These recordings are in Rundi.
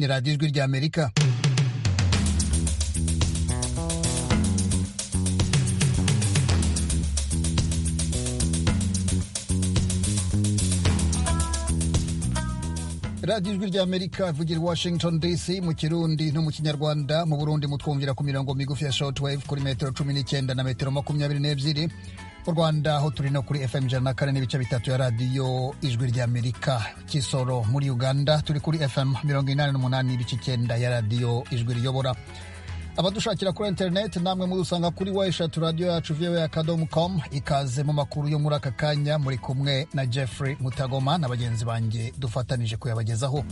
ni radiyo ijwi ry'Amerika. radiyo ijwi ry'Amerika ivugira i Washington DC mu Kirundi no mu Kinyarwanda. Mu Burundi mutwumvira ku mirongo migufi ya shortwave kuri metero 19 na metero 22. Mu Rwanda ho turi no kuri FM 104 n'ibice bitatu ya radiyo ijwi ry'Amerika. Kisoro muri Uganda turi kuri FM 88 n'ibice 9 ya radiyo ijwi riyobora. Abadushakira kuri internet namwe mudusanga kuri wayishatu radio yacu voa.com. Ikaze mu makuru yo muri aka kanya, muri kumwe na Jeffrey Mutagoma na bagenzi banjye dufatanije kuyabagezaho.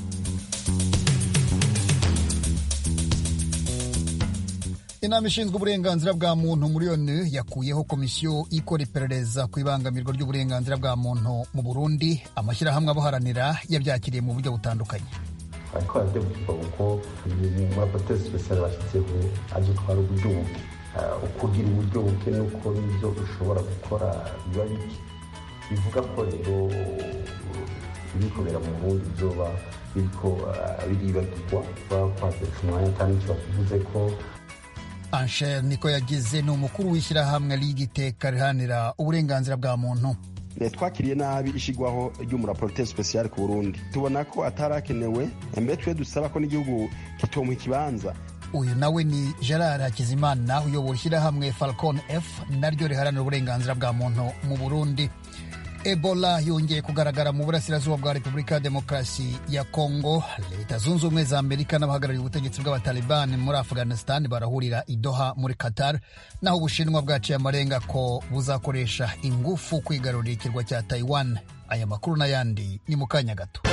Inama ishinzwe uburenganzira bwa muntu muri ONU yakuyeho komisiyo ikora iperereza ku ibangamirwa ry'uburenganzira bwa muntu mu Burundi. Amashyirahamwe abuharanira yabyakiriye mu buryo butandukanye. ariko arategurwa uko protest special bashyizeho azutwara uburyo buke, ukugira uburyo buke nuko nibyo ushobora gukora biba bike. Bivuga ko rero ibikorera mu Burundi byoba biriko biribagirwa kwakoresha umwanya kandi icyo bavuze ko Ansher niko yagize, ni umukuru w'ishyirahamwe ry'igiteka riharanira uburenganzira bwa muntu. Twakiriye nabi ishigwaho ry'umuraporte special ku Burundi, tubona ko atarakenewe, mbere twe dusaba ko n'igihugu kitomuha ikibanza. Uyu nawe ni Gerard Hakizimana uyobora ishyirahamwe Falcon F naryo riharanira uburenganzira bwa muntu mu Burundi. Ebola yongeye kugaragara mu burasirazuba bwa Repubulika ya Demokarasi ya Kongo. Leta Zunze Ubumwe za Amerika n'abahagarariye ubutegetsi bw'Abataliban muri Afghanistan barahurira i Doha muri Qatar, naho Ubushinwa bwaciye amarenga ko buzakoresha ingufu kwigarurira ikirwa cya Taiwan. Aya makuru n'ayandi ni mu kanya gato.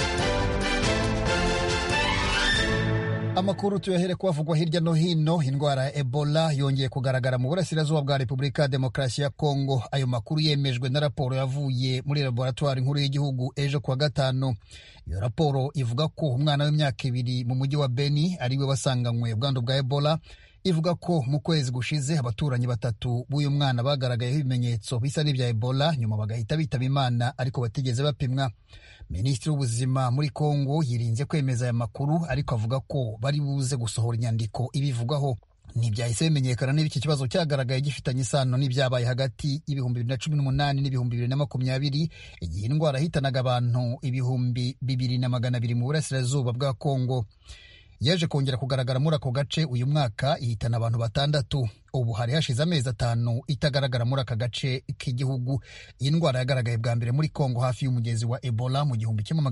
Amakuru tuyahere kuhavugwa hirya no hino. Indwara ya Ebola yongeye kugaragara mu burasirazuba bwa Repubulika ya Demokarasi ya Kongo. Ayo makuru yemejwe na raporo yavuye muri laboratoire nkuru y'igihugu ejo kuwa gatanu. Iyo raporo ivuga ko umwana w'imyaka 2 mu mujyi wa Beni ariwe wasanganywe ubwandu bwa Ebola. Ivuga ko mu kwezi gushize abaturanyi 3 b'uyu mwana bagaragayeho ibimenyetso bisa n'ibya Ebola, nyuma bagahita bitaba Imana ariko batigeze bapimwa. Minisitiri w'ubuzima muri Kongo yirinze kwemeza aya makuru, ariko avuga ko bari buze gusohora inyandiko ibivugaho. Ntibyahise bimenyekana niba iki kibazo cyagaragaye gifitanye isano n'ibyabaye hagati y'ibihumbi 2018 n'ibihumbi 2020, igihe indwara hitanaga abantu 2,200 mu burasirazuba bwa Kongo. Yaje kongera kugaragara muri ako gace uyu mwaka, ihitana abantu 6. Ubu hari hashize amezi 5 itagaragara muri aka gace k'igihugu. Iyi ndwara yagaragaye bwa mbere muri Kongo hafi y'umugezi wa Ebola mu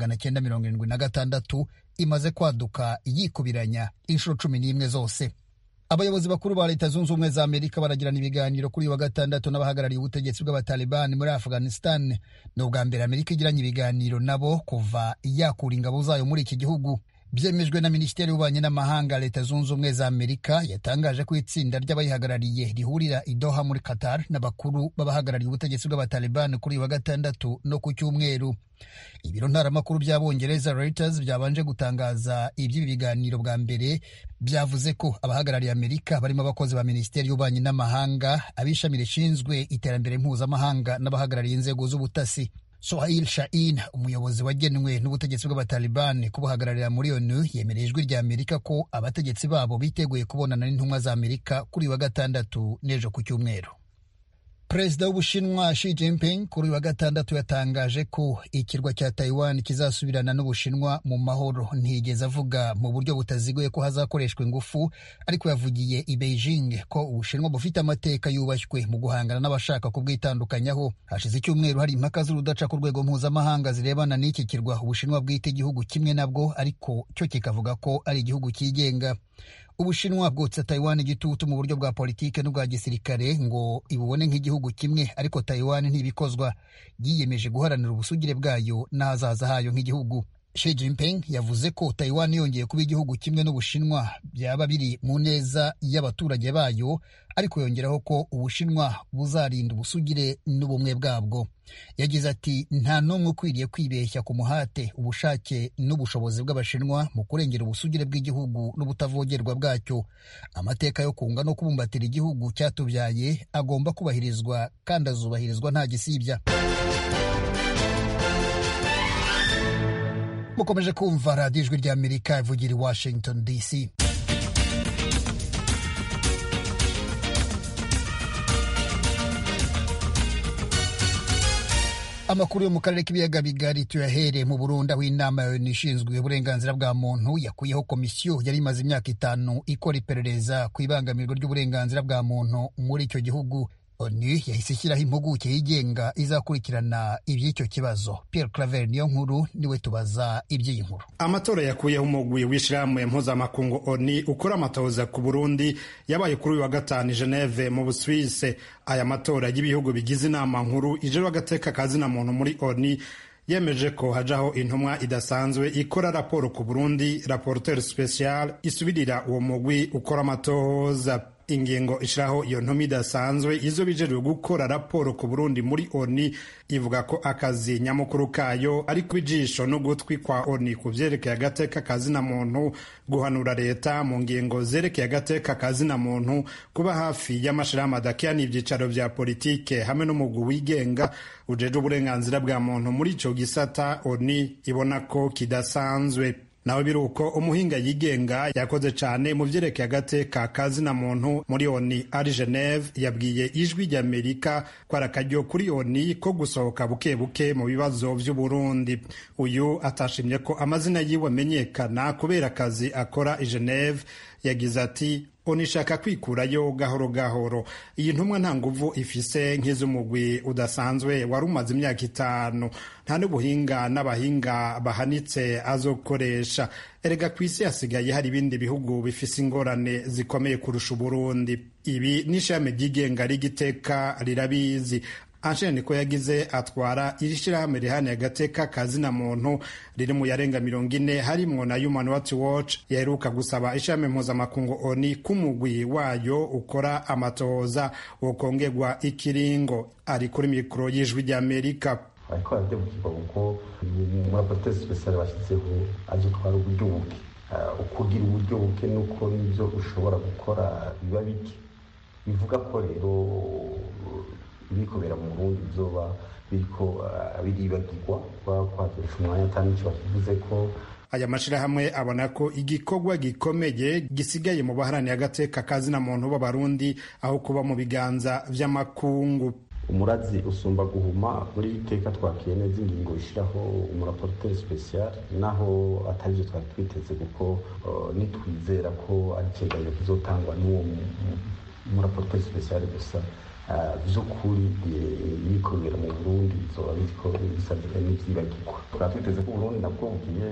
1976, imaze kwaduka yikubiranya inshuro 11 zose. Abayobozi bakuru ba Leta Zunze Ubumwe za Amerika baragirana ibiganiro kuri wa gatandatu n'abahagarariye ubutegetsi bw'Abataliban muri Afghanistan. Ni ubwa mbere Amerika igiranye ibiganiro nabo kuva yakura ingabo zayo muri iki gihugu. Byemejwe na Minisiteri y'Ububanyi n'Amahanga Leta Zunze Ubumwe za Amerika yatangaje ko itsinda ry'abayihagarariye rihurira i Doha muri Qatar n'abakuru b'abahagarariye ubutegetsi bw'Abataliban kuri wa gatandatu no ku Cyumweru. Ibiro ntaramakuru by'Abongereza Reuters byabanje gutangaza iby'ibi biganiro bwa mbere, byavuze ko abahagarariye Amerika barimo abakozi ba Minisiteri y'Ububanyi n'Amahanga, abishami rishinzwe iterambere mpuzamahanga n'abahagarariye inzego z'ubutasi. Sohail Shaheen, umuyobozi wagenwe n'ubutegetsi bw'Abataliban kubuhagararira muri ONU, yemereye ijwi rya Amerika ko abategetsi babo biteguye kubonana n'intumwa za Amerika kuri wa gatandatu n'ejo ku Cyumweru. Perezida w'Ubushinwa Xi Jinping kuri wa gatandatu yatangaje ko ikirwa cya Taiwan kizasubirana n'Ubushinwa mu mahoro. Ntiyigeze avuga mu buryo butaziguye ko hazakoreshwa ingufu, ariko yavugiye i Beijing ko Ubushinwa bufite amateka yubashywe mu guhangana n'abashaka kubwitandukanyaho. Hashize icyumweru hari impaka z'urudaca ku rwego mpuzamahanga zirebana n'iki kirwa Ubushinwa bwite igihugu kimwe nabwo, ariko cyo kikavuga ko ari igihugu cyigenga. Ubushinwa bwotsa Taiwan igitutu mu buryo bwa politike n'ubwa gisirikare ngo ibubone nk'igihugu kimwe, ariko Taiwan ntibikozwa. Yiyemeje guharanira ubusugire bwayo n'ahazaza hayo nk'igihugu. Xi Jinping yavuze ko Taiwan yongeye kuba igihugu kimwe n'Ubushinwa byaba biri mu neza y'abaturage bayo, ariko yongeraho ko Ubushinwa buzarinda ubusugire n'ubumwe bwabwo. Yagize ati, nta n'umwe ukwiriye kwibeshya ku muhate, ubushake n'ubushobozi bw'Abashinwa mu kurengera ubusugire bw'igihugu n'ubutavogerwa bwacyo. Amateka yo kunga no kubumbatira igihugu cyatubyaye agomba kubahirizwa kandi azubahirizwa nta gisibya. mukomeje kumva radiyo ijwi ry'Amerika ivugira i Washington DC. Amakuru yo mu karere k'ibiyaga bigari tuyahere mu Burundi, aho inama ya ONU ishinzwe uburenganzira bwa muntu yakuyeho komisiyo yari imaze imyaka 5 ikora iperereza ku ibangamirwa ry'uburenganzira bwa muntu muri icyo gihugu. ONU yahise ishyiraho impuguke yigenga izakurikirana iby'icyo kibazo. Pierre Claver niyo nkuru niwe tubaza iby'iyi nkuru. Amatora yakuyeho umugwi w'ishirahamwe mpuzamakungu ONU ukora amatohoza ku Burundi yabaye kuri uyu wa gatanu Geneve mu Busuwise. Aya matora y'ibihugu bigize inama nkuru ije bagateka kazina muntu muri ONU yemeje ko hajaho intumwa idasanzwe ikora raporo ku Burundi, rapporteur special isubirira uwo mugwi ukora amatohoza. Ingingo ishiraho iyo ntumwa idasanzwe izo bijeje gukora raporo ku Burundi muri ONU ivuga ko akazi nyamukuru kayo ari kubijisho no gutwi kwa ONU ku vyerekeye agateka kazina muntu, guhanura leta mu ngingo zerekeye agateka kazina muntu, kuba hafi y'amashirahamwe adakiranira ivyicaro vya politike hamwe n'umugwi wigenga ujeje uburenganzira bwa muntu muri ico gisata ONU ibona ko kidasanzwe. Nawe biruko umuhinga yigenga yakoze cyane mu vyerekeye agateka kazina muntu muri ONU ari Geneve yabwiye ijwi ry'Amerika ko arakaryo kuri ONU ko gusohoka buke buke mu bibazo vy'u Burundi. Uyu atashimye ko amazina yiwe amenyekana kubera akazi akora i Geneve. Yagize ati ONU ishaka kwikurayo gahoro gahoro. Iyi ntumwa nta nguvu ifise nk'iz'umugwi udasanzwe wari umaze imyaka 5. Nta n'ubuhinga n'abahinga bahanitse azokoresha. Erega kw'isi hasigaye hari ibindi bihugu bifise ingorane zikomeye kurusha Burundi. Ibi n'ishami ryigenga rigiteka rirabizi. Ansheni ko yagize atwara iri shirahamwe rihane agateka kazina muntu riri mu yarenga 40 harimwo na Human Rights Watch yaheruka gusaba ishami mpuzamakungu ONU kumugwi wayo ukora amatohoza wokongerwa ikiringo. Ari kuri mikro y'ijwi ry'Amerika. Ariko arabyumva uko muri protest special bashyizeho aje twara uburyo buke, ukugira uburyo buke nuko nivyo ushobora gukora biba bike. Bivuga ko rero ibikobera mu Burundi bizoba biriko biribagirwa kwakoresha umwanya atari icyo bakivuze ko. Aya mashirahamwe abona ko igikorwa gikomeye gisigaye mu baharaniye agateka kazina muntu b'Abarundi aho kuba mu biganza vy'amakungu. Umurazi usumba guhuma muri iteka twakiye neza ingingo ishiraho umuraporteur special naho atarije twari twiteze kuko nitwizera ko ari cyegeranyo kizotangwa n'uwo umuraporteur special gusa. Vy'ukuri ibikorera mu Burundi bizoba biriko bisabwa n'ivyibagirwa. Tukaba twiteze ko Burundi nabwo bugiye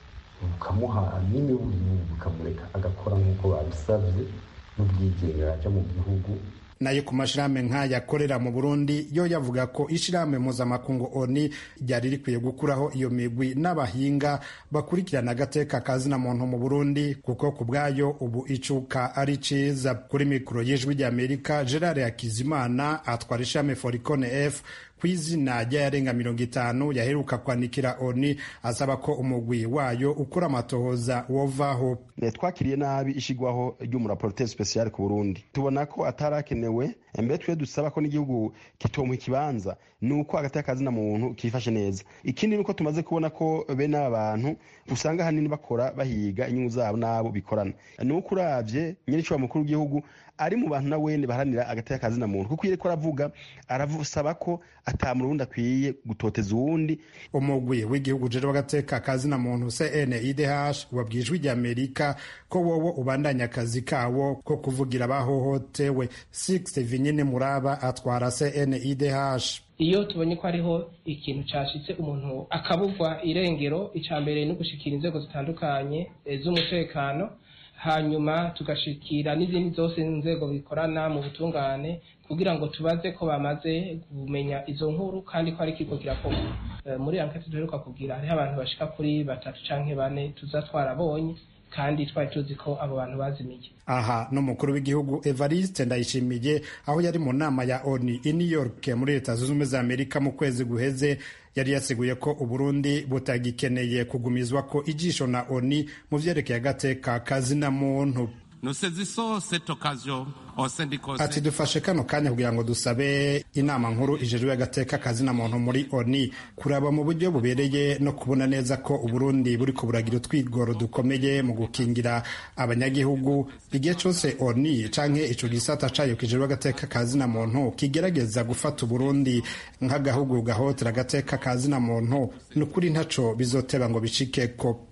bukamuha n'imiburi bukamureka agakora nk'uko babisavye n'ubwigenga aja mu gihugu. Nayo ku mashirahamwe nk'aya akorera mu Burundi yo yavuga ko ishirahamwe mpuzamakungu ONU ryari rikwiye gukuraho iyo migwi n'abahinga bakurikirana agateka kazina muntu mu Burundi kuko ku bwayo ubu icuka ari ciza. Kuri mikro y'ijwi ry'Amerika Gerard Hakizimana atwara ishami Foricone F kw'izina ry'ayarenga 50 yaheruka kwandikira ONU asaba ko umugwi wayo ukora amatohoza wovaho. Twakiriye nabi ishigwaho ry'umuraporteur special ku Burundi. Tubona ko atarakenewe, mbere twe dusaba ko n'igihugu kitomwe kibanza nuko agateka kazina muntu kifashe neza. Ikindi nuko tumaze kubona ko bene abantu usanga hanini bakora bahiga inyungu zabo nabo bikorana. Nuko uravye nyirico mukuru w'igihugu ari mu bantu nawene baharanira agateka kazina muntu kuko yireko aravusaba ko atamurundi akwiye gutoteza uwundi. Umugwi w'igihugu jeje bagateka kazina muntu CNIDH wabwijwe ry'Amerika ko wowo ubandanya akazi kawo ko kuvugira abahohotewe. 6 Vinyine Muraba atwara CNIDH. Iyo tubonye ko ariho ikintu cashitse umuntu akabugwa irengero, icambere no gushikira inzego zitandukanye z'umutekano, hanyuma tugashikira n'izindi zose inzego bikorana mu butungane kugira ngo tubaze ko bamaze kumenya izo nkuru kandi ko ari kiko kirakorwa. Muri enquête duheruka kugira hari abantu bashika kuri 3 canke 4 tuzatwarabonye kandi twari tuzi ko abo bantu bazimiye. Aha n'umukuru w'igihugu Evariste Ndayishimiye aho yari mu nama ya ONU i New York muri Leta Zunze Ubumwe za Amerika mu kwezi guheze yari yasiguye ko Uburundi butagikeneye kugumizwa ko ijisho na ONU mu vyerekeye agateka kazina muntu. ati dufashe kano kanya kugira ngo dusabe inama nkuru ijejwe y'agateka kazina muntu muri ONU kuraba mu buryo bubereye no kubona neza ko Uburundi buri ko buragira utwigoro dukomeye mu gukingira abanyagihugu igihe cyose ONU canke ico gisata cayo kijejwe y'agateka kazina muntu kigerageza gufata Uburundi nk'agahugu gahotera agateka kazina muntu nukuri ntaco bizoteba ngo bicikeko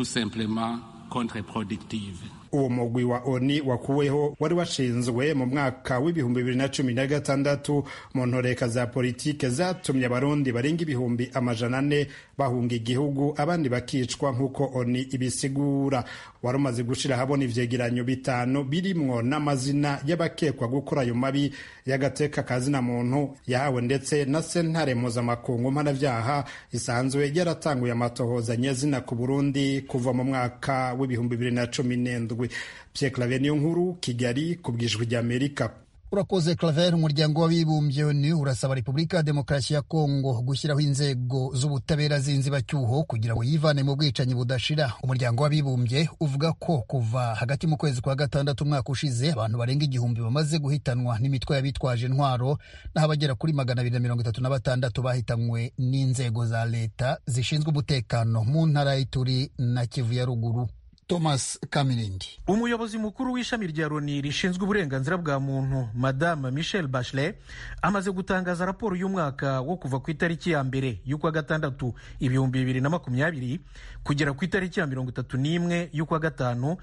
uwo mugwi wa ONU wakuweho wari washinzwe mu mwaka w'ibihumbi 2016 mu ntoreka za politike zatumye abarundi barenga ibihumbi 400 bahunga igihugu abandi bakicwa nk'uko ONU ibisigura. Wari umaze gushira habona ivyegeranyo 5 birimwo n'amazina y'abakekwa gukora ayo mabi y'agateka kazina muntu yahawe ndetse na sentare mpuzamakungu mpanavyaha isanzwe yaratanguye amatohoza nyezina ku Burundi kuva mu mwaka w'ibihumbi 2017. Pierre Claver Niyonkuru, Kigali, ku bw'Ijwi ry'Amerika. Urakoze Claver. Umuryango w'abibumbye ONU urasaba Repubulika ya Demokarasi ya Kongo gushyiraho inzego z'ubutabera z'inzibacyuho kugira ngo yivane mu bwicanyi budashira. Umuryango w'abibumbye uvuga ko kuva hagati mu kwezi kwa gatandatu umwaka ushize abantu barenga 1000 bamaze guhitanwa n'imitwe y'abitwaje intwaro naho abagera kuri 236 bahitanywe n'inzego za leta zishinzwe umutekano mu ntara y'Ituri na Kivu ya ruguru. Thomas Kamirindi. Umuyobozi mukuru w'ishami rya Loni rishinzwe uburenganzira bwa muntu Madame Michelle Bachelet amaze gutangaza raporo y'umwaka wo kuva ku itariki ya mbere y'ukwa gatandatu 2020 kugera ku itariki ya 31 y'ukwa gatanu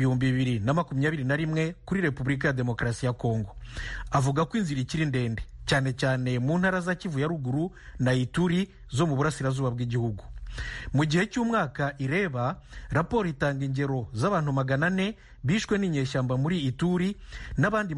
2021 kuri Repubulika ya Demokarasi ya Kongo. Avuga ko inzira ikiri ndende cyane cyane mu ntara za Kivu ya ruguru na Ituri zo mu burasirazuba bw'igihugu. Mu gihe cy'umwaka ireba, raporo itanga ingero z'abantu 400 bishwe n'inyeshyamba muri Ituri n'abandi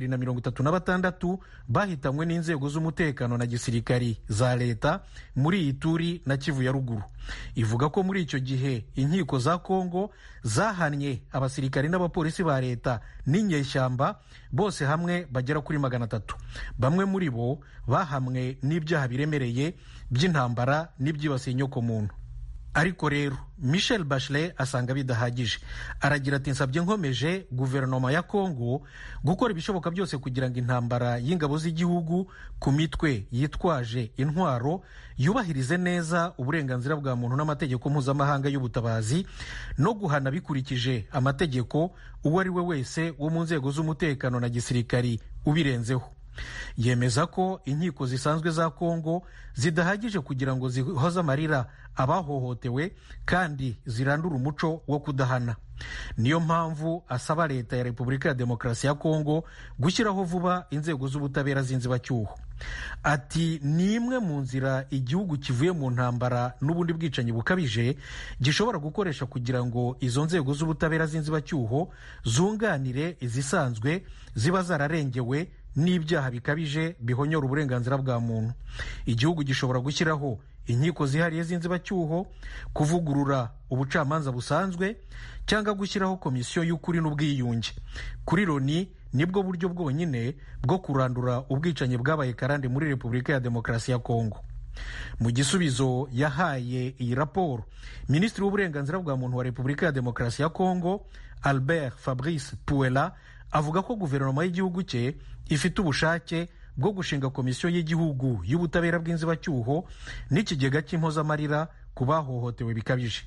236 bahitanywe n'inzego z'umutekano na gisirikari za leta muri Ituri na Kivu ya ruguru. Ivuga ko muri icyo gihe inkiko za Kongo zahannye abasirikari n'abapolisi ba leta n'inyeshyamba bose hamwe bagera kuri 300. Bamwe muri bo bahamwe n'ibyaha biremereye by'intambara n'ibyibasiye inyoko muntu. Ariko rero Michelle Bachelet asanga bidahagije. Aragira ati nsabye nkomeje guverinoma ya Kongo gukora ibishoboka byose kugira ngo intambara y'ingabo z'igihugu ku mitwe yitwaje intwaro yubahirize neza uburenganzira bwa muntu n'amategeko mpuzamahanga y'ubutabazi no guhana bikurikije amategeko uwo ari we wese wo mu nzego z'umutekano na gisirikari ubirenzeho. Yemeza ko inkiko zisanzwe za Kongo zidahagije kugira ngo zihoze amarira abahohotewe kandi zirandura umuco wo kudahana. Niyo mpamvu asaba leta ya Repubulika ya Demokarasi ya Kongo gushyiraho vuba inzego z'ubutabera z'inzibacyuho. Ati ni imwe mu nzira igihugu kivuye mu ntambara n'ubundi bwicanyi bukabije gishobora gukoresha kugira ngo izo nzego z'ubutabera z'inzibacyuho zunganire izisanzwe ziba zararengewe n'ibyaha bikabije bihonyora uburenganzira bwa muntu. Igihugu gishobora gushyiraho inkiko zihariye z'inzibacyuho, kuvugurura ubucamanza busanzwe cyangwa gushyiraho komisiyo y'ukuri n'ubwiyunge. Kuri Loni nibwo buryo bwonyine bwo kurandura ubwicanyi bwabaye karande muri Repubulika ya Demokarasi ya Kongo. Mu gisubizo yahaye iyi raporo, Minisitiri w'uburenganzira bwa muntu wa Repubulika ya Demokarasi ya Kongo Albert Fabrice Puela avuga ko guverinoma y'igihugu cye ifite ubushake bwo gushinga komisiyo y'igihugu y'ubutabera bw'inzibacyuho n'ikigega cy'impozamarira ku bahohotewe bikabije.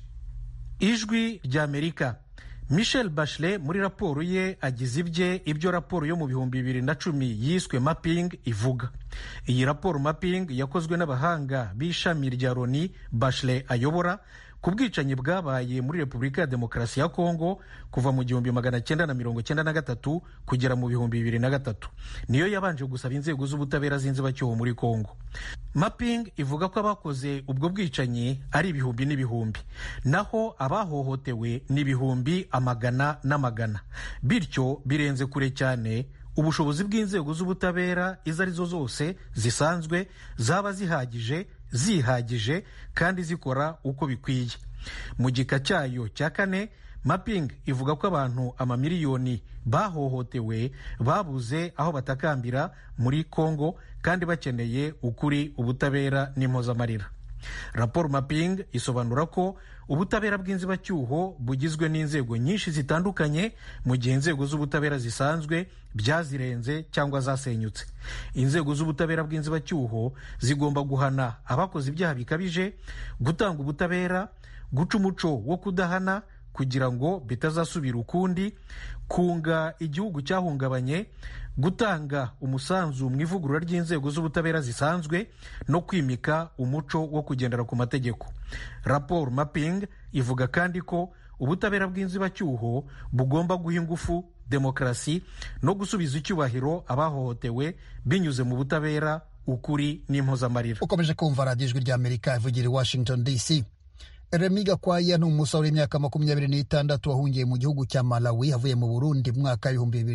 Ijwi ry'Amerika. Michelle Bachelet muri raporo ye agize ibyo raporo yo mu 2010 yiswe mapping ivuga. Iyi raporo mapping yakozwe n'abahanga b'ishami rya Loni Bachelet ayobora ku bwicanyi bwabaye muri Repubulika ya Demokarasi ya Kongo kuva mu 1993 kugera mu 2003. Niyo yabanje gusaba inzego z'ubutabera z'inzibacyuho muri Kongo. Mapping ivuga ko abakoze ubwo bwicanyi ari ibihumbi n'ibihumbi, naho abahohotewe n'ibihumbi amagana n'amagana. Bityo birenze kure cyane ubushobozi bw'inzego z'ubutabera izo arizo zose zisanzwe zaba zihagije kandi zikora uko bikwiye. Mu gika cyayo cya 4, mapping ivuga ko abantu amamiliyoni bahohotewe babuze aho batakambira muri Kongo kandi bakeneye ukuri, ubutabera n'impozamarira. raporo mapping isobanura ko ubutabera bw'inzibacyuho bugizwe n'inzego nyinshi zitandukanye, mu gihe inzego z'ubutabera zisanzwe byazirenze cyangwa zasenyutse. Inzego z'ubutabera bw'inzibacyuho zigomba guhana abakoze ibyaha bikabije, gutanga ubutabera, guca umuco wo kudahana kugira ngo bitazasubira ukundi, kunga igihugu cyahungabanye, gutanga umusanzu mu ivugurura ry'inzego z'ubutabera zisanzwe no kwimika umuco wo kugendera ku mategeko. Raporo mapping ivuga kandi ko ubutabera bw'inzibacyuho bugomba guha ingufu demokarasi no gusubiza icyubahiro abahohotewe binyuze mu butabera, ukuri n'impozamarira. Ukomeje kumva radiyo ijwi ry'Amerika ivugira i Washington DC. Remy Gakwaya ni umusore w'imyaka 26 wahungiye mu gihugu cya Malawi avuye mu Burundi mu mwaka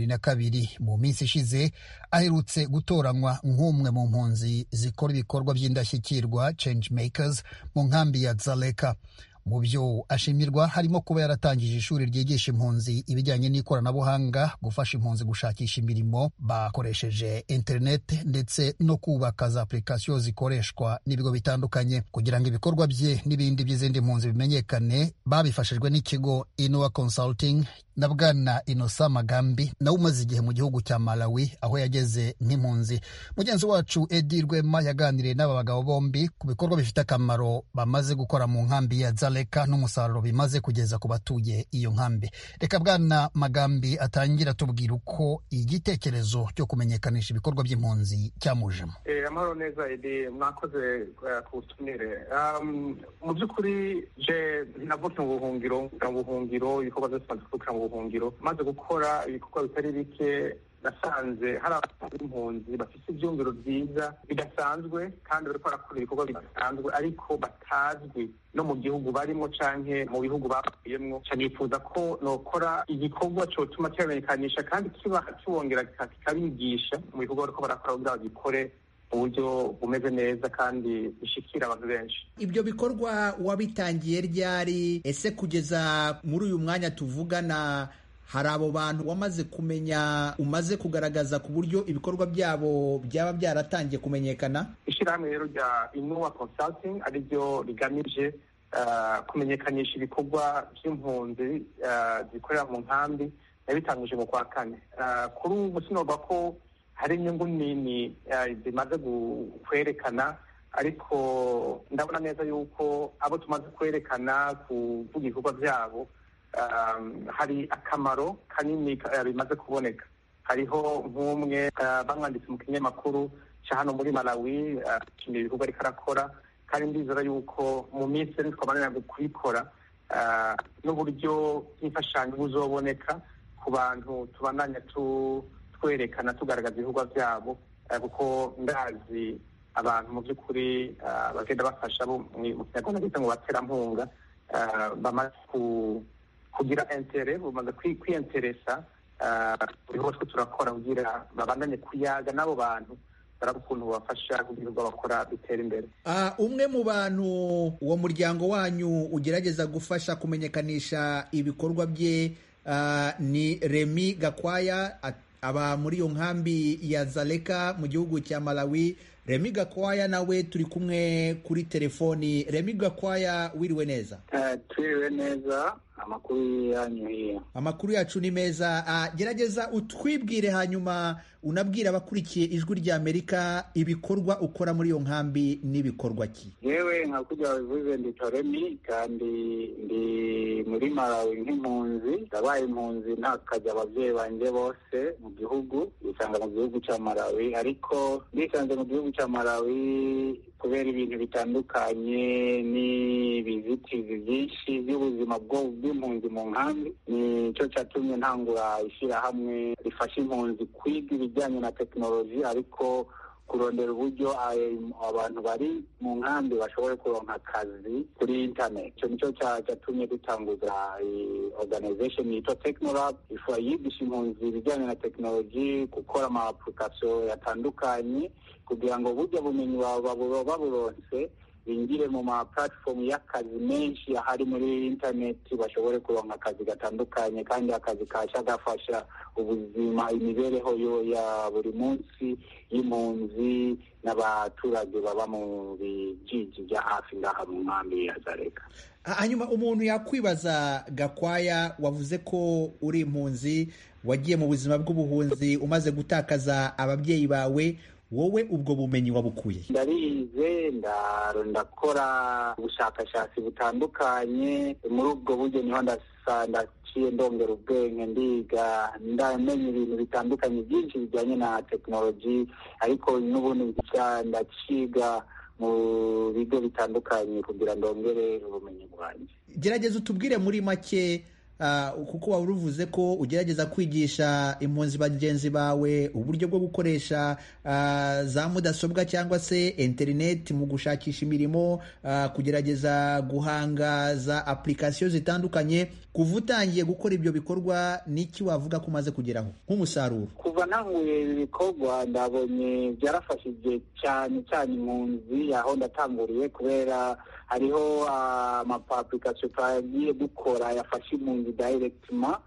2002. Mu minsi ishize aherutse gutoranywa nk'umwe mu mpunzi zikora ibikorwa by'indashyikirwa change makers mu nkambi ya Dzaleka. Mu byo ashimirwa harimo kuba yaratangije ishuri ryigisha impunzi ibijyanye n'ikoranabuhanga, gufasha impunzi gushakisha imirimo bakoresheje internet, ndetse no kubaka za application zikoreshwa n'ibigo bitandukanye. Kugira ngo ibikorwa bye n'ibindi by'izindi mpunzi bimenyekane, babifashijwe n'ikigo Inua Consulting na Bwana Inosa Magambi nawe umaze igihe mu gihugu cya Malawi aho yageze nk'impunzi. Mugenzi wacu Edi Rwema yaganiriye n'aba bagabo bombi ku bikorwa bifite akamaro bamaze gukora mu nkambi ya Dzaleka n'umusaruro bimaze kugeza ku batuye iyo nkambi. Reka Bwana Magambi atangira tubwira uko igitekerezo cyo kumenyekanisha ibikorwa by'impunzi cyamujemo. Amahoro neza Edi, mwakoze kutumire. Mu by'ukuri je navuka mu buhungiro ibikorwa byose kuvuka mu buhungiro, maze gukora ibikorwa bitari bike nasanze hari impunzi bafite ibyumviro byiza bidasanzwe kandi bariko barakora ibikorwa bidasanzwe ariko batazwi no mu gihugu barimo canke mu bihugu bavuyemwo. Nifuza ko nokora igikorwa cotuma kibamenyekanisha kandi kibongera kikabigisha mu bikorwa bariko barakora kugira bagikore mu buryo bumeze neza kandi bishikira abantu benshi. Ibyo bikorwa wabitangiye ryari? Ese kugeza muri uyu mwanya tuvugana hari abo bantu wamaze kumenya, umaze kugaragaza ku buryo ibikorwa byabo byaba byaratangiye kumenyekana? Ishyirahamwe rero rya Inua Consulting ari ryo rigamije kumenyekanisha ibikorwa by'impunzi zikorera mu nkambi, yabitangije mu kwa 4. Kuri ubu sinoba ko hari inyungu nini zimaze kwerekana, ariko ndabona neza yuko abo tumaze kwerekana kuvuga ibikorwa byabo hari akamaro kanini bimaze kuboneka. Hariho nk'umwe bamwanditse mu kinyamakuru cya hano muri Malawi ishimira ibikorwa ariko arakora, kandi ndizera yuko mu minsi twabanira kubikora n'uburyo bw'imfashanyo buzoboneka ku bantu tubandanya twerekana tugaragaza ibikorwa byabo, kuko ndazi abantu mu by'ukuri bagenda bafasha mu kinyarwanda bita ngo baterampunga bamaze kugira intere, bamaze kwiyenteresa buri hose turakora kugira babandanye kuyaga n'abo bantu baraba ukuntu bafasha kugira ngo bakora bitera imbere. Umwe mu bantu uwo muryango wanyu ugerageza gufasha kumenyekanisha ibikorwa bye ni Remy Gakwaya, aba muri iyo nkambi ya Dzaleka mu gihugu cya Malawi. Remy Gakwaya nawe turi kumwe kuri telefoni. Remy Gakwaya, wiriwe neza? Twiriwe neza. Amakuru yanyu hiya? Amakuru yacu ni meza. Gerageza utwibwire hanyuma unabwira abakurikiye ijwi rya Amerika ibikorwa ukora muri iyo nkambi n'ibikorwa ki. Yewe nka kujya bivuze ndi Remy kandi ndi muri Malawi nk'impunzi. Ndabaye impunzi ntakajya abavyeyi banje bose mu gihugu, bisanga mu gihugu cya Malawi, ariko bisanze mu gihugu cya Malawi kubera ibintu bitandukanye n'ibizitizi byinshi by'ubuzima bw'impunzi mu nkambi, nicyo cyatumye ntangura ishyirahamwe rifasha impunzi kwiga ibijyanye na tekinoloji, ariko kurondera uburyo abantu bari mu nkambi bashobore kuronka akazi kuri internet. Icyo nicyo cyatumye dutanguza organization yitwa Technolab, yigisha impunzi ibijyanye na tekinoloji, gukora ama application yatandukanye kugira ngo burya bumenyi baburonse binjire mu ma platform y'akazi menshi ahari muri interineti, bashobore kuronka akazi gatandukanye kandi akazi kasha gafasha ubuzima, imibereho ya buri munsi y'impunzi n'abaturage baba mu bijiji bya hafi ngaha mu nkambi ya Zareka. Hanyuma umuntu yakwibaza, Gakwaya, wavuze ko uri impunzi, wagiye mu buzima bw'ubuhunzi, umaze gutakaza ababyeyi bawe, wowe ubwo bumenyi wabukuye? Ndarize, ndakora ubushakashatsi butandukanye, muri ubwo buryo niho ndaciye ndongera ubwenge, ndiga, ndamenya ibintu bitandukanye byinshi bijyanye na tekinoloji, ariko n'ubundi ndaciga mu bigo bitandukanye kugira ndongere ubumenyi bwanjye. Gerageza utubwire muri make, kuko wari uvuze ko ugerageza kwigisha impunzi bagenzi bawe uburyo bwo gukoresha za mudasobwa cyangwa se interineti mu gushakisha imirimo, kugerageza guhanga za application zitandukanye. Kuva utangiye gukora ibyo bikorwa, niki wavuga ko umaze kugeraho nk'umusaruro? Kuva ntanguye ibi bikorwa ndabonye byarafashije cyane impunzi aho ndatanguriye, kubera hariho ama-application twagiye dukora yafashe impunzi directement.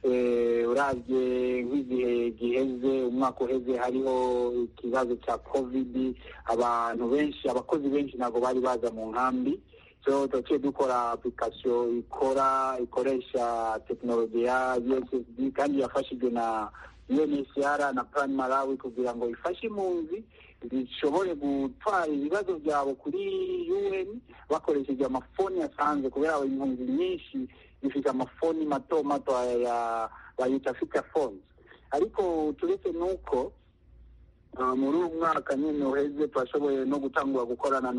Uravye nk'igihe giheze, umwaka uheze, hariho ikibazo cya covid, abantu benshi, abakozi benshi ntabwo bari baza mu nkambi, so twaciye dukora application ikoresha tekinoloji ya USSD kandi yafashijwe na UNHCR na Plan Malawi kugira ngo ifashe impunzi zishobore gutwara ibibazo byabo kuri UN bakoresheje amafoni asanzwe, kubera impunzi nyinshi zifite amafoni mato bayita feature phones. Ariko turetse nuko muri uyu mwaka nyine uheze twashoboye no gutangura gukorana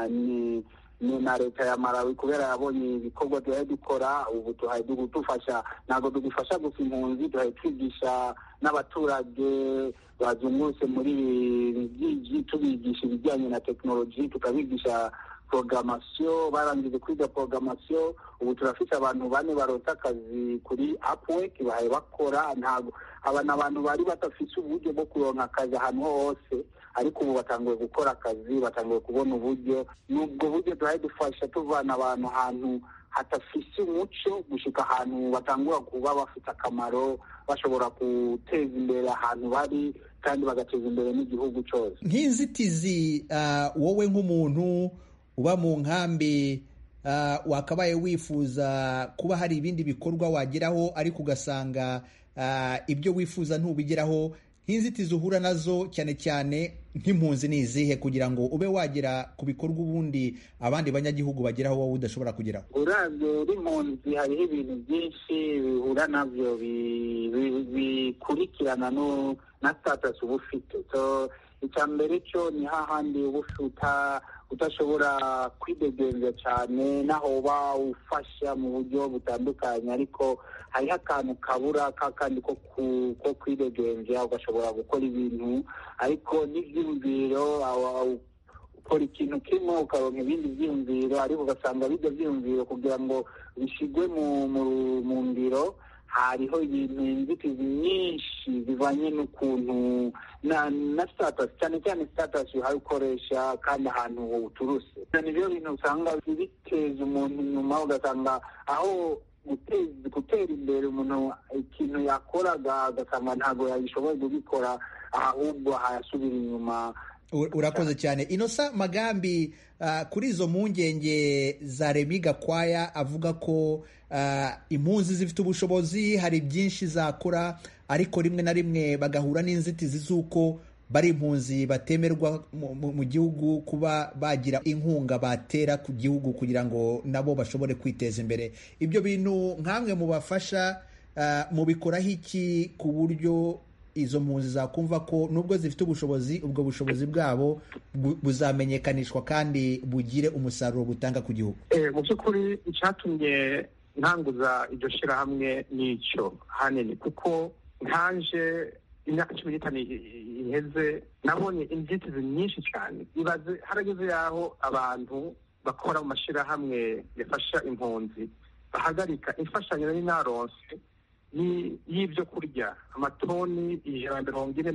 na leta ya Malawi, kubera yabonye ibikorwa tuhaye dukora. Ubu tuhaye dufasha, ntabwo dugufasha gusa impunzi, tuhaye twigisha n'abaturage bazungurutse muri bijiji, tubigisha ibijyanye na tekinoloji, tukabigisha programmation. Barangije kwiga programmation, ubu turafite abantu 4 barota akazi kuri Upwork, bahaye bakora. Ntabwo abantu bari batafise uburyo bwo kuronka akazi ahantu hose, ariko ubu batanguye gukora akazi, batanguye kubona uburyo. N'ubwo buryo tuhaye dufasha tuvana abantu ahantu hatafise umuco gushika ahantu batangura kuba bafite akamaro, bashobora guteza imbere ahantu bari kandi bagateza imbere n'igihugu cyose. Nk'inzitizi, wowe nk'umuntu uba mu nkambi, wakabaye wifuza kuba hari ibindi bikorwa wageraho, ariko ugasanga ibyo wifuza ntubigeraho, nk'inzitizi uhura nazo cyane cyane nk'impunzi ni izihe, kugira ngo ube wagera ku bikorwa ubundi abandi banyagihugu bageraho wowe udashobora kugeraho? Uravye uri impunzi, hariho ibintu byinshi bihura navyo bikurikirana na status uba ufite. So icya mbere cyo ni hahandi uba udashobora kwidegenza cyane, naho uba ufasha mu buryo butandukanye, ariko hariho akantu kabura kandi ko kwidegenza, ugashobora gukora ibintu ariko n'ibyiyumviro, ukora ikintu kimwe ukaronka ibindi byiyumviro, ariko ugasanga bijya byiyumviro kugira ngo bishigwe mu ngiro hariho ibintu, inzitizi nyinshi zivanye n'ukuntu na status, cyane cyane status uhaye ukoresha kandi ahantu uturuse. Nibyo bintu usanga biteza umuntu inyuma, ugasanga aho gutera imbere umuntu ikintu yakoraga ugasanga ntabwo yabishoboye kubikora, ahubwo hayasubira inyuma. Urakoze cyane. Innocent Magambi, kuri izo mpungenge za Remy Gakwaya avuga ko impunzi zifite ubushobozi, hari byinshi zakora, ariko rimwe na rimwe bagahura n'inzitizi z'uko bari impunzi batemerwa mu gihugu kuba bagira inkunga batera ku gihugu kugira ngo nabo bashobore kwiteza imbere. Ibyo bintu nkamwe mubafasha mubikoraho iki ku buryo izo mpunzi zakumva ko nubwo zifite ubushobozi, ubwo bushobozi bwabo buzamenyekanishwa kandi bugire umusaruro butanga ku gihugu? Mu by'ukuri icyatumye ntanguza iryo shyirahamwe n'icyo hanini, kuko nkanje imyaka 15 iheze nabonye inzitizi nyinshi cyane. Ibaze harageze yaho abantu bakora mu mashyirahamwe yafasha impunzi bahagarika imfashanyo n'inaronse y'ibyo kurya amatoni 140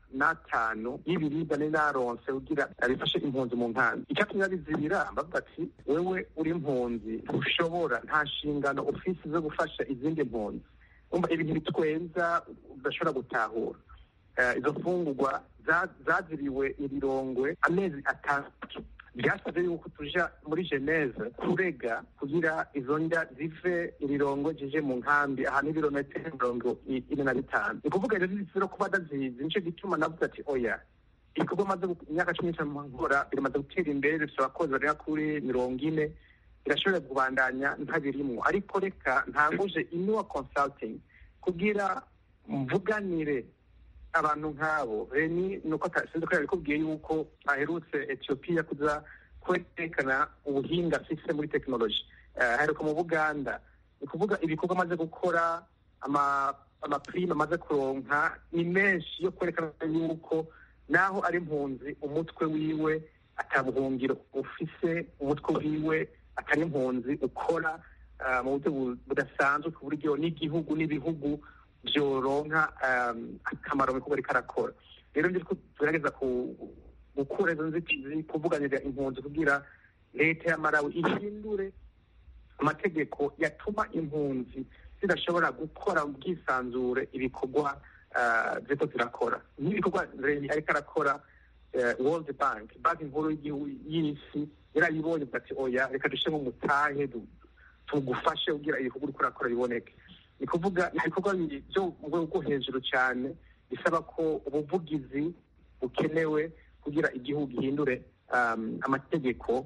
n'atanu y'ibiribwa n'inaronse kugira bifashe impunzi mu nkambi. Icyatumye babizibira bavuga ati wewe uri impunzi ushobora nta nshingano ufise zo gufasha izindi mpunzi. Umva ibintu bitwenza udashobora gutahura. Izo mfungurwa zaziriwe irirongwe amezi atandatu. Byasabye yuko tuja muri Geneve kurega kugira izo ndya zive irirongwe zije mu nkambi ahantu ibirometero 45. Ni kuvuga rero ziziro kuba dazizi nico gituma navuga ati oya ibikorwa maze imyaka 15 nkora biramaze gutera imbere bisobakoze rero kuri 40 irashobora kubandanya ntabirimwo, ariko reka ntanguje Inua Consulting kugira mvuganire abantu nk'abo. Reni nuko sinzi ko yabikubwiye yuko aherutse Ethiopia kuza kwerekana ubuhinga afise muri tekinoloji. Aheruka mu Buganda, ni kuvuga ibikorwa amaze gukora, amaprime amaze kuronka ni menshi yo kwerekana yuko naho ari impunzi umutwe wiwe atabuhungiro ufise, umutwe wiwe atari impunzi ukora mu buryo budasanzwe ku buryo n'igihugu n'ibihugu byoronka akamaro mu kuba karakora. Rero ndiko tugerageza gukura izo nzitizi, kuvuganira impunzi kugira leta ya Malawi ihindure amategeko yatuma impunzi zidashobora gukora mu bwisanzure ibikorwa ziko zirakora. N'ibikorwa ariko arakora World Bank, banki nkuru y'isi yarayibonye ati oya reka dushemo umutahe tugufashe kugira ibikorwa uriko urakora biboneke. Ni kuvuga ibikorwa byo mu rwego hejuru cyane bisaba ko ubuvugizi bukenewe kugira igihugu gihindure amategeko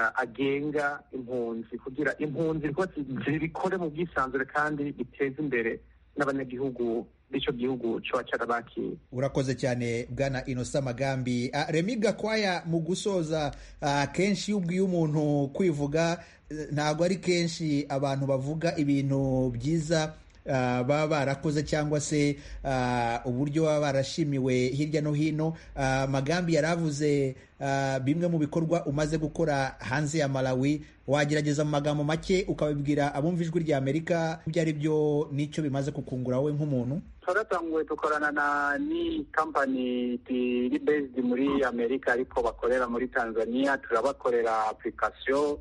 agenga impunzi, kugira impunzi rwose zibikore mu bwisanzure kandi biteze imbere n'abanyagihugu b'icyo gihugu cyo cyarabakiye. Urakoze cyane Bwana Innocent Magambi. Remy Gakwaya, mu gusoza, kenshi iyo ubwiye umuntu kwivuga ntabwo ari kenshi abantu bavuga ibintu byiza baba barakoze cyangwa se uburyo baba barashimiwe hirya no hino. Magambi yaravuze bimwe mu bikorwa umaze gukora hanze ya Malawi. Wagerageza mu magambo make ukabibwira abumva ijwi rya Amerika ibyo ari byo n'icyo bimaze kukungura wowe nk'umuntu? Twaratanguye dukorana ni company iri based muri Amerika ariko bakorera muri Tanzania. Turabakorera application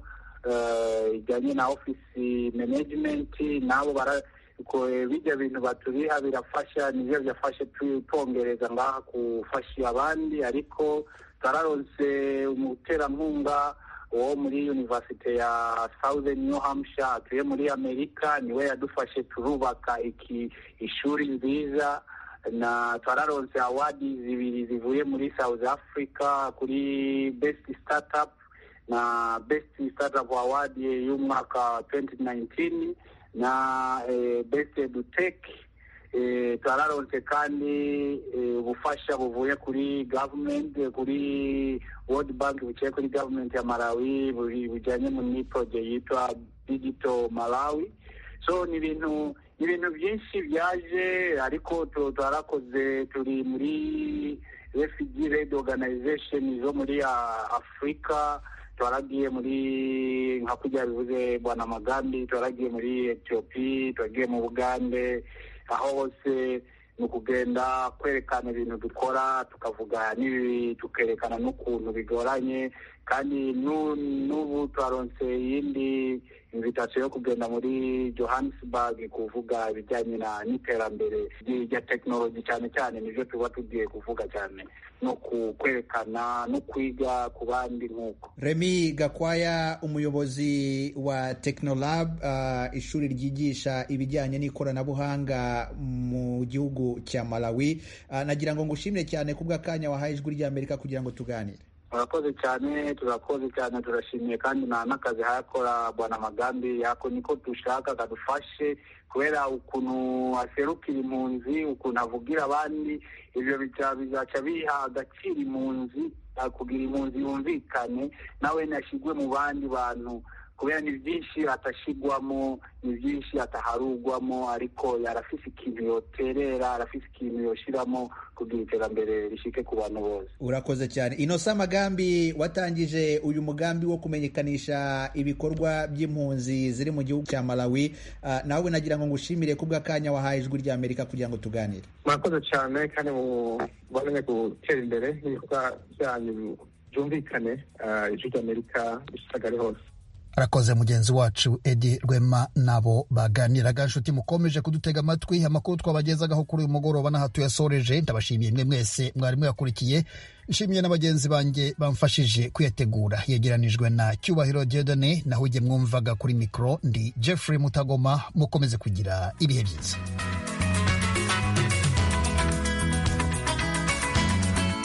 ijyanye na office management, nabo bijya bintu baturiha birafasha, nivyo byafashe twongereza ngaha gufasha abandi. Ariko tararonse umuterankunga wo muri University ya Southern New Hampshire atuye muri Amerika, niwe yadufashe turubaka ishuri nziza, na twararonse award zibiri zivuye muri South Africa kuri best startup na best startup award y'umwaka 2019 na best edutech. Twararonse kandi ubufasha buvuye kuri government, kuri World Bank, buciye kuri government ya Malawi bujyanye muri project yitwa Digital Malawi. So ni ibintu byinshi byaje, ariko twarakoze, turi muri refugee aid organization zo muri Afrika. Twaragiye muri nka kujya bivuze Bwana Magambi, twaragiye muri Ethiopia, twagiye mu Bugande. Aho hose ni ukugenda kwerekana ibintu dukora, tukavuga tukerekana n'ukuntu bigoranye. Kandi n'ubu twaronse yindi invitation yo kugenda muri Johannesburg kuvuga ibijyanye n'iterambere rya technology, cyane cyane nivyo tuba tugiye kuvuga cyane, no kwerekana no kwiga ku bandi. nk'uko Remy Gakwaya, umuyobozi wa Technolab, ishuri ryigisha ibijyanye n'ikoranabuhanga mu gihugu cya Malawi, nagira ngo ngushimire cyane kubw'akanya wahaye ijwi ry'Amerika kugira ngo tuganire. Turakoze cyane, turashimiye kandi n'akazi hayakora Bwana Magambi. Yako niko dushaka kadufashe, kubera ukuntu aserukira impunzi, ukuntu avugira abandi, ibyo bizaca biha agaciro impunzi, kugira impunzi yumvikane nawe nashigwe mu bandi bantu kubera ni byinshi atashigwamo, ni byinshi ataharugwamo, ariko yarafise ikintu yoterera, arafise ikintu yoshiramo kugira iterambere rishike ku bantu bose. Urakoze cyane. Innocent Magambi, watangije uyu mugambi wo kumenyekanisha ibikorwa by'impunzi ziri mu gihugu cya Malawi. Nawe nagira ngo ngushimire kubw'akanya wahaye Ijwi rya Amerika kugira ngo tuganire. Murakoze cyane kandi mubone gutera imbere n'ibikorwa byanyu byumvikane, Ijwi rya Amerika bisagare hose. Arakoze mugenzi wacu Edi Rwema nabo baganiraga. Nshuti mukomeje kudutega amatwi, amakuru twabagezagaho kuri uyu mugoroba n'aha tuyasoreje. Ndabashimiye mwe mwese mwari muyakurikiye. Nshimiye n'abagenzi banjye bamfashije kuyategura. Yegeranijwe na Cyubahiro Dieudonné, naho ujye mwumvaga kuri mikro ndi Jeffrey Mutagoma. Mukomeze kugira ibihe byiza.